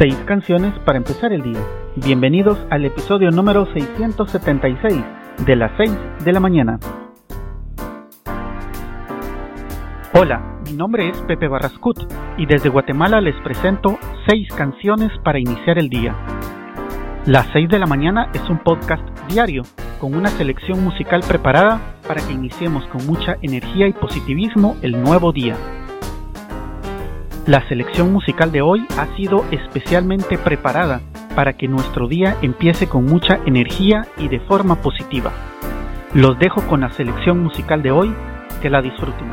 6 canciones para empezar el día. Bienvenidos al episodio número 676 de las 6 de la mañana. Hola, mi nombre es Pepe Barrascut y desde Guatemala les presento 6 canciones para iniciar el día. Las 6 de la mañana es un podcast diario con una selección musical preparada para que iniciemos con mucha energía y positivismo el nuevo día. La selección musical de hoy ha sido especialmente preparada para que nuestro día empiece con mucha energía y de forma positiva. Los dejo con la selección musical de hoy, que la disfruten.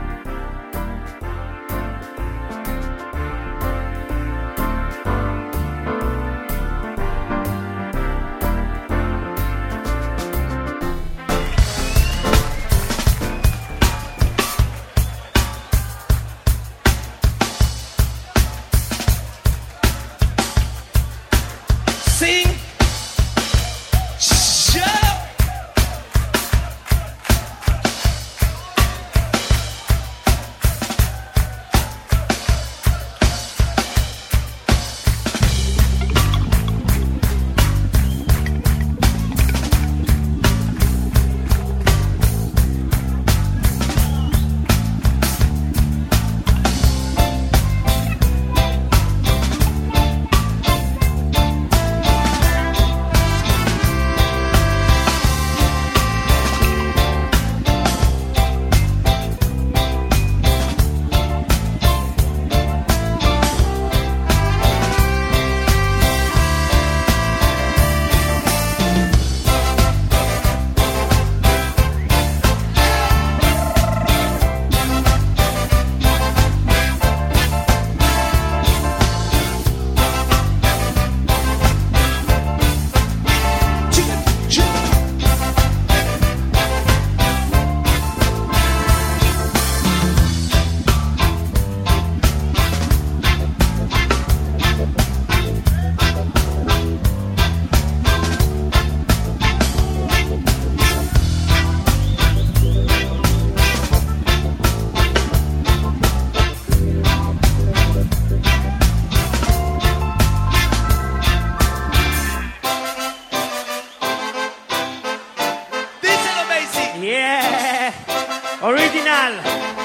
Original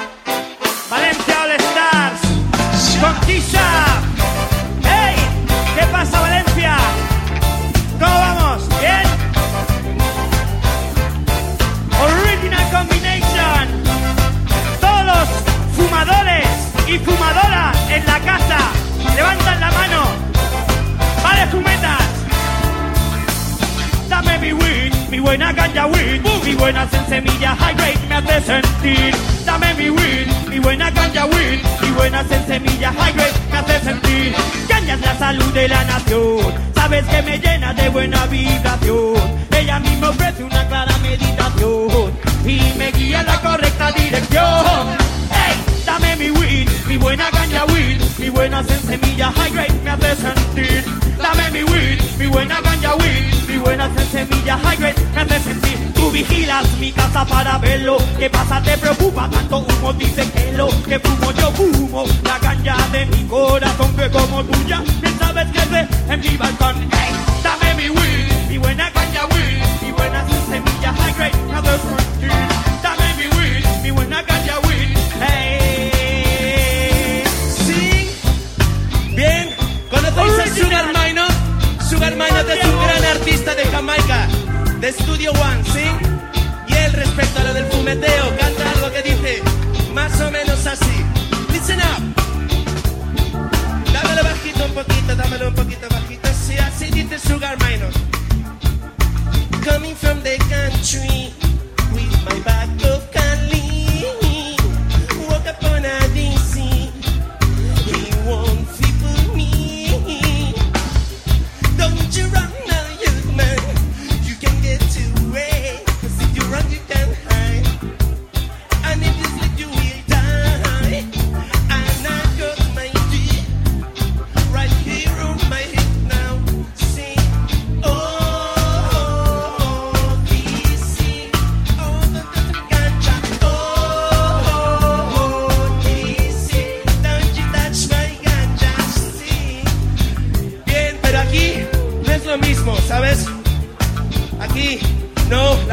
Valencia All Stars con Kisha. ¡Hey! ¿Qué pasa, Valencia? ¿Cómo vamos? ¿Bien? Original Combination. Todos los fumadores y fumadoras en la casa levantan la mano. Vale, fumetas. Dame mi weed, mi buena ganja weed, mi buena semilla high grade me hace sentir. Dame mi weed, mi buena ganja weed, mi buena semilla high grade me hace sentir. Ganja es la salud de la nación, sabes que me llena de buena vibración. Ella misma ofrece una clara meditación y me guía en la correcta dirección. Hey, dame mi weed, mi buena ganja weed, mi buena semilla high grade me hace sentir. Dame mi weed, mi buena ganja weed, mi buena semilla high grade me hace sentir. Tú vigilas mi casa para verlo. ¿Qué pasa? ¿Te preocupa tanto humo? Dice que lo que fumo yo fumo la ganja de mi corazón, que como tuya bien sabes que sé en mi balcón. Hey, dame mi weed, mi buena ganja weed, mi buena semilla high grade me hace sentir. Dame mi weed, mi buena ganja weed. Hey, sí, bien. ¿Conocéis a Sugar Minott? Sugar Minott es un gran artista de Jamaica, de Studio One, ¿sí? Y él, respecto a lo del fumeteo, canta algo que dice más o menos así. Listen up. Dámelo bajito un poquito, dámelo un poquito bajito. Sí, así dice Sugar Minott. Coming from the country with my bag of Cali, walk upon a DC, he won't for me. Don't you run now, young man, you can get away, 'cause if you run you can't hide, and if you slip you will die. And I got my feet right here on my hip now, sing, oh.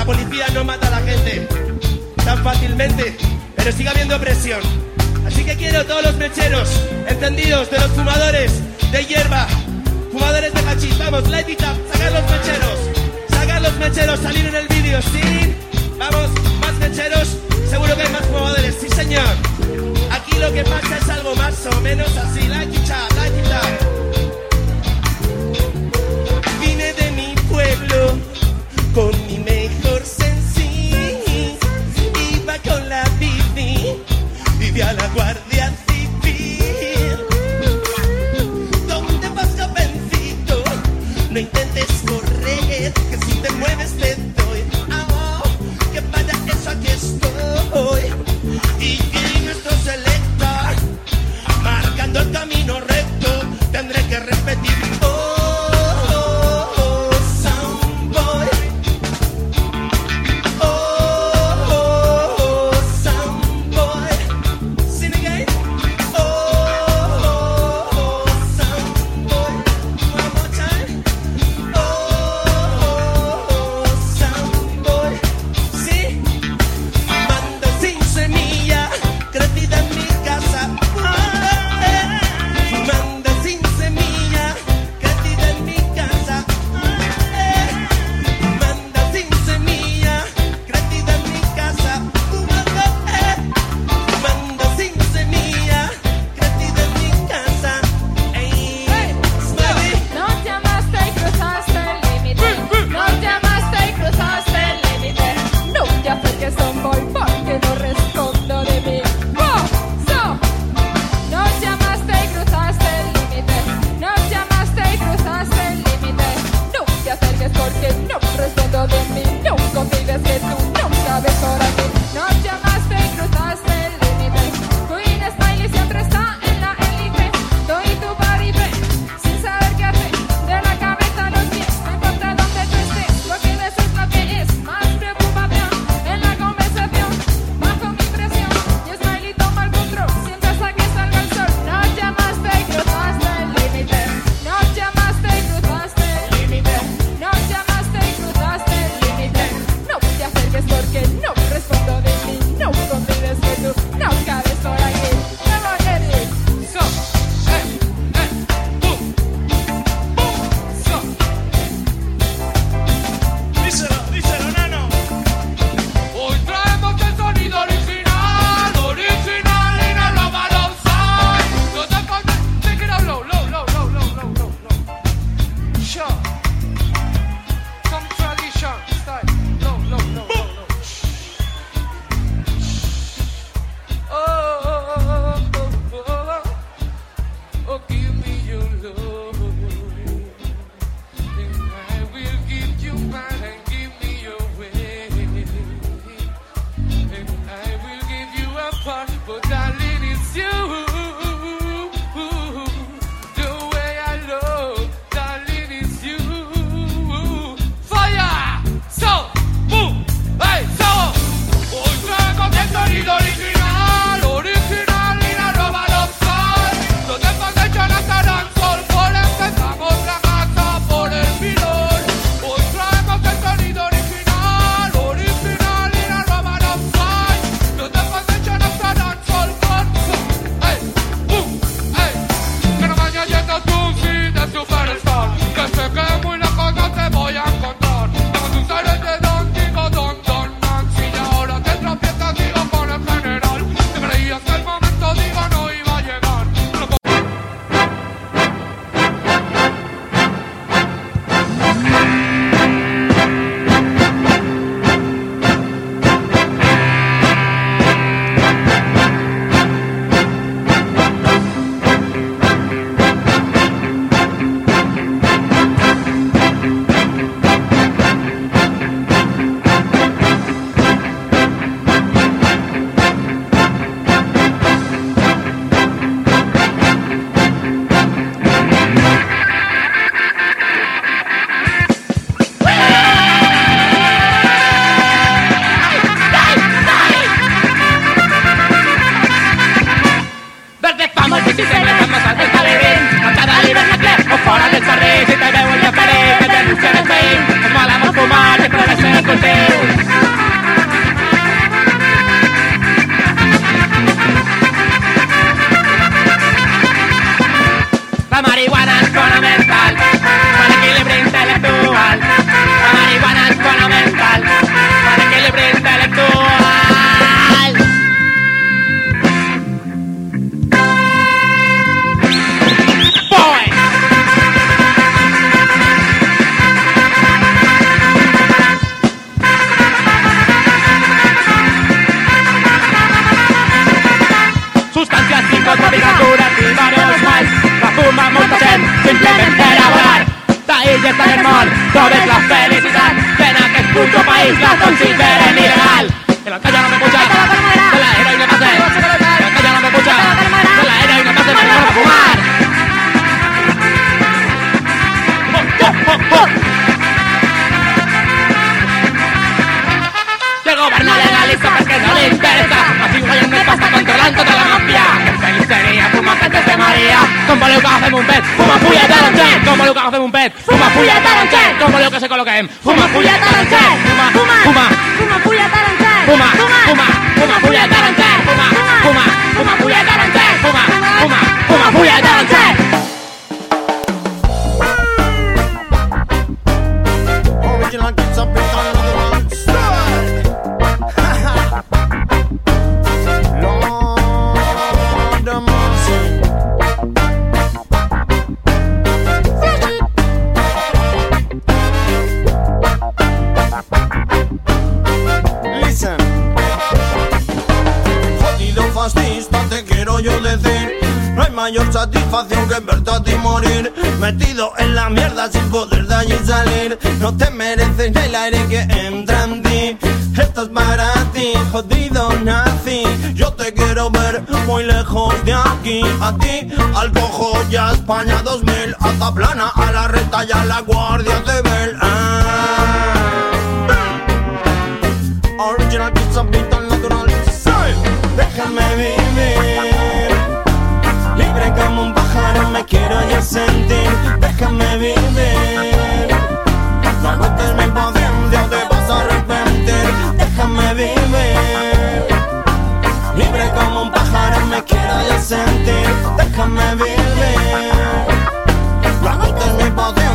La policía no mata a la gente tan fácilmente, pero sigue habiendo presión. Así que quiero todos los mecheros encendidos de los fumadores de hierba, fumadores de hachís, vamos, light it up, sacar los mecheros, salir en el vídeo, sí, vamos, más mecheros, seguro que hay más fumadores, sí señor. Aquí lo que pasa es algo más o menos así, light it up, light it up. Vine de mi pueblo con mi mejor sensi, iba con la bici, vivía a la Guardia Civil. ¿Dónde vas, jovencito? No intentes correr, que si te mueves te consideren ilegal. Que la calle no me escucha, que la heroína pase. Que la calle no me escucha, que la heroína pase para fumar. Que el gobierno legaliza porque no le interesa. Así vayan de pasta controlando toda la mafia. Que feliz sería fumar que te María. Como lo que hacemos un pet, fuma puya taronchen. Como lo que hacemos un pet, fuma puya taronchen. Como lo que se coloquen, fuma puya taronchen. Fuma puya taronchen. Fuma puya taronchen. Fuma puya taronchen. Fuma puya taronchen. Original kids up in on the side. Lord of mercy. Listen. Jodido fascista, te quiero yo decir. No hay mayor satisfacción que verte a ti morir, metido en la mierda sin poder de allí salir. No te mereces el aire que entra en ti. Esto es para ti, jodido nazi. Yo te quiero ver muy lejos de aquí. A ti, al cojo y a España 2000. A Zaplana, a la Reta y a la Guardia Civil. Original pizza, pizza natural. Déjame vivir, libre como un pájaro me quiero yo sentir. Déjame vivir, no agotes mi paciencia o te vas a arrepentir. Déjame vivir, libre como un pájaro me quiero yo sentir. Déjame vivir, no agotes mi paciencia.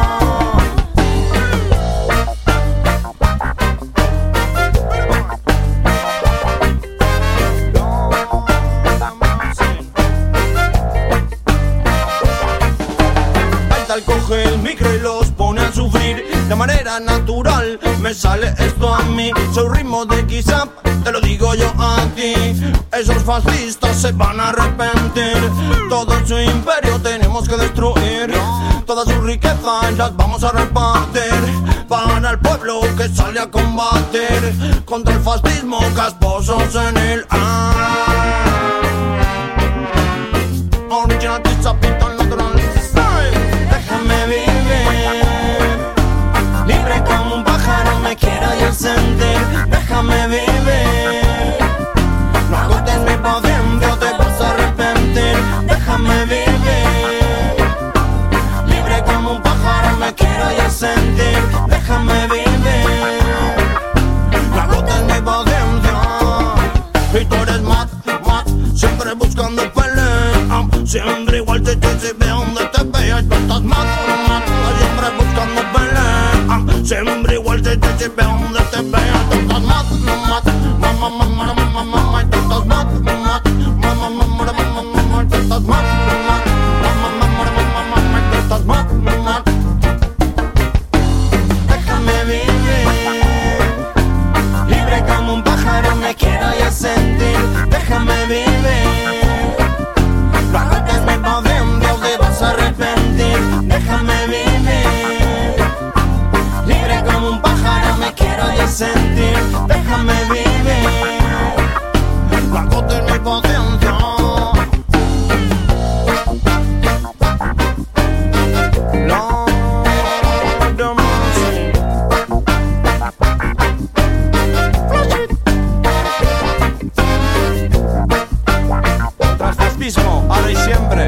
Coge el micro y los pone a sufrir de manera natural. Me sale esto a mí, soy ritmo de X-Up, te lo digo yo a ti. Esos fascistas se van a arrepentir. Todo su imperio tenemos que destruir. Todas sus riquezas las vamos a repartir para el pueblo que sale a combatir contra el fascismo casposos en el original pizza pinta natural. Déjame vivir, libre como un pájaro me quiero yo sentir. Déjame vivir, no agotes mi paciencia o te vas a arrepentir. Déjame vivir, libre como un pájaro me quiero yo sentir. Déjame vivir, no agotes mi paciencia. Y tú eres mad, siempre buscando pelea. Siempre igual te ve donde te veas. Tú estás mad, siempre buscando pelea. Siempre igual te ve donde te veas. Tú estás mad, mamá, tú estás mad, mamá, tú estás mad, tú estás mad. Déjame vivir, libre como un pájaro me quiero yo sentir. Déjame vivir, no agotes mi paciencia o te vas a arrepentir. Déjame vivir, libre como un pájaro me quiero yo sentir. Déjame vivir, no agotes mi paciencia. Lord of mercy. Tras fascismo, ahora y siempre.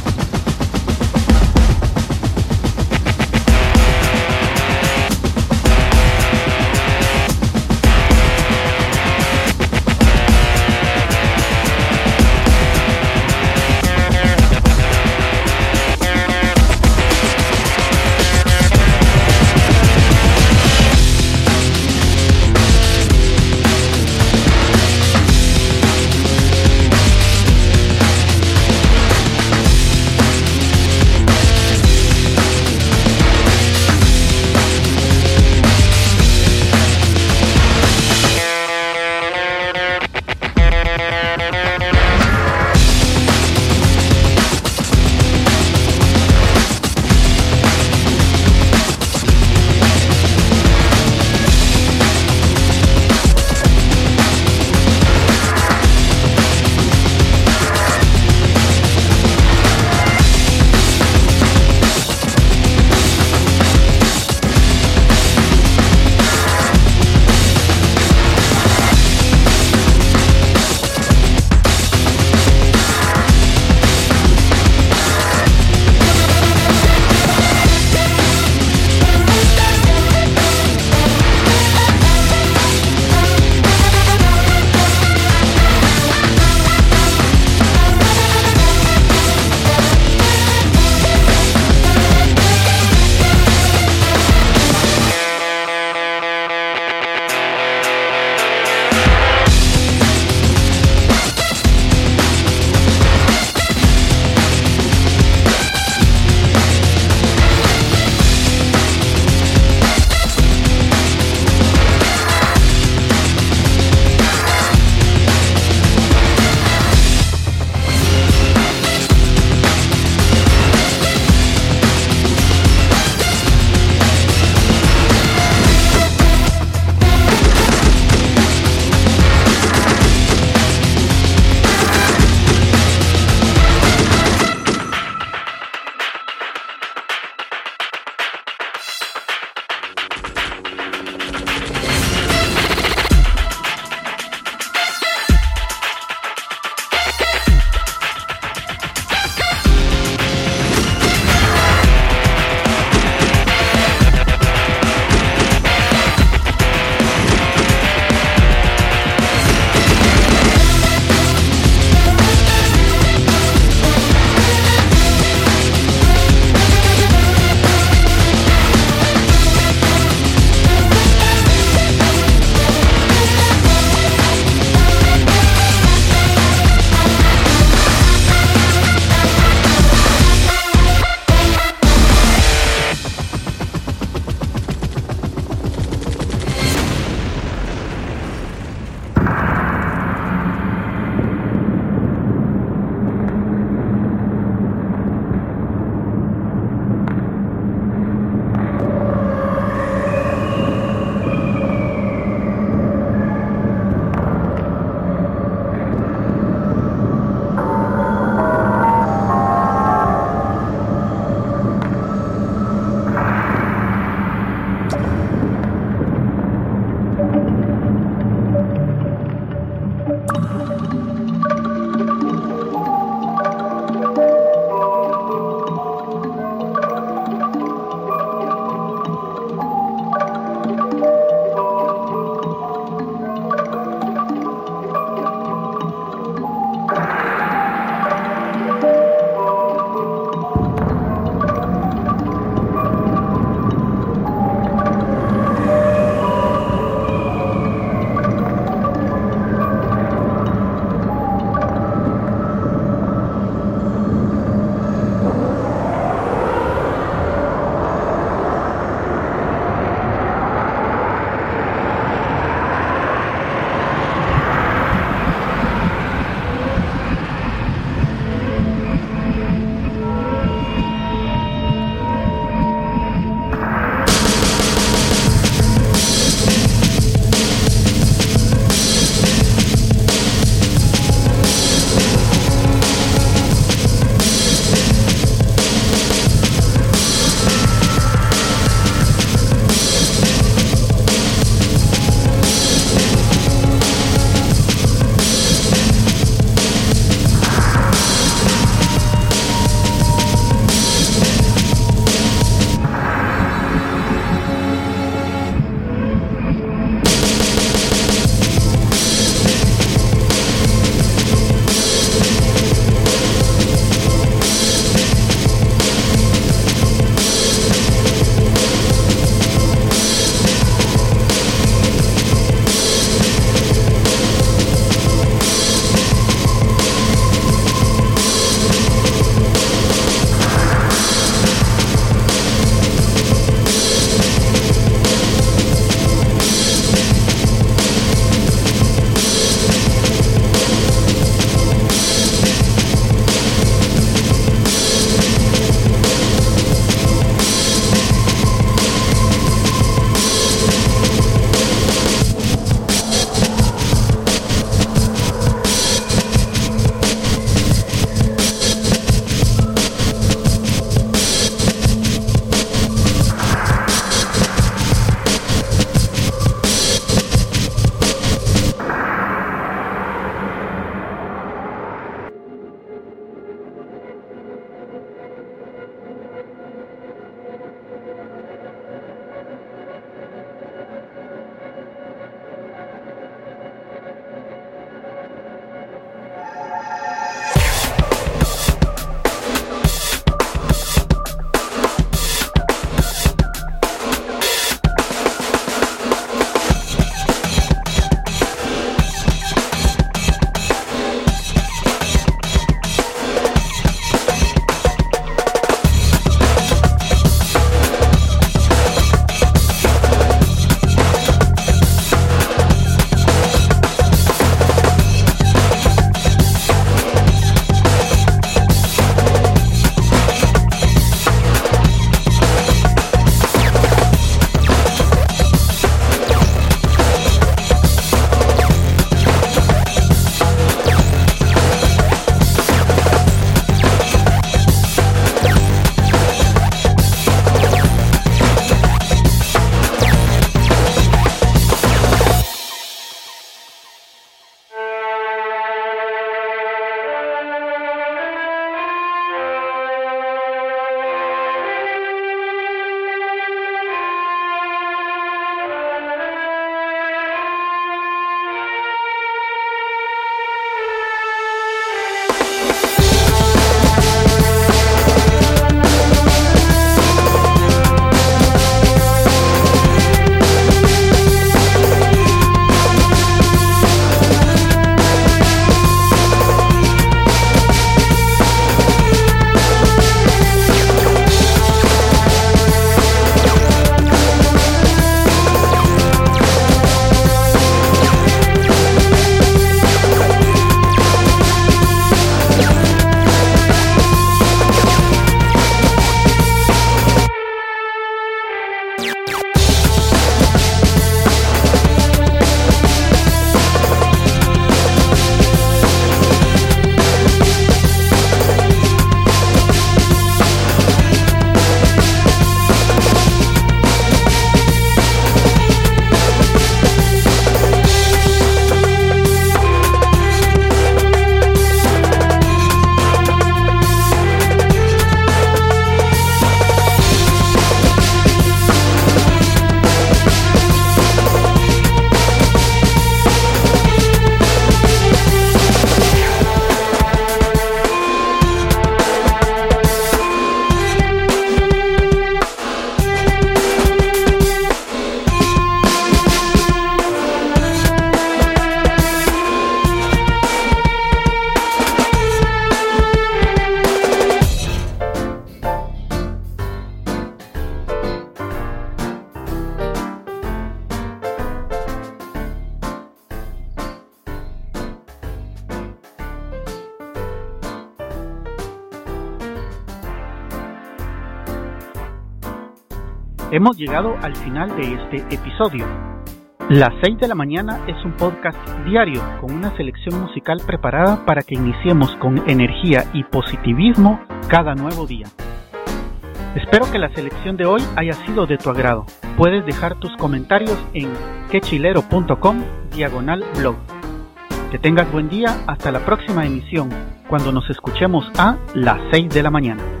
Hemos llegado al final de este episodio. Las 6 de la mañana es un podcast diario con una selección musical preparada para que iniciemos con energía y positivismo cada nuevo día. Espero que la selección de hoy haya sido de tu agrado. Puedes dejar tus comentarios en quechilero.com/blog. Que tengas buen día hasta la próxima emisión, cuando nos escuchemos a las 6 de la mañana.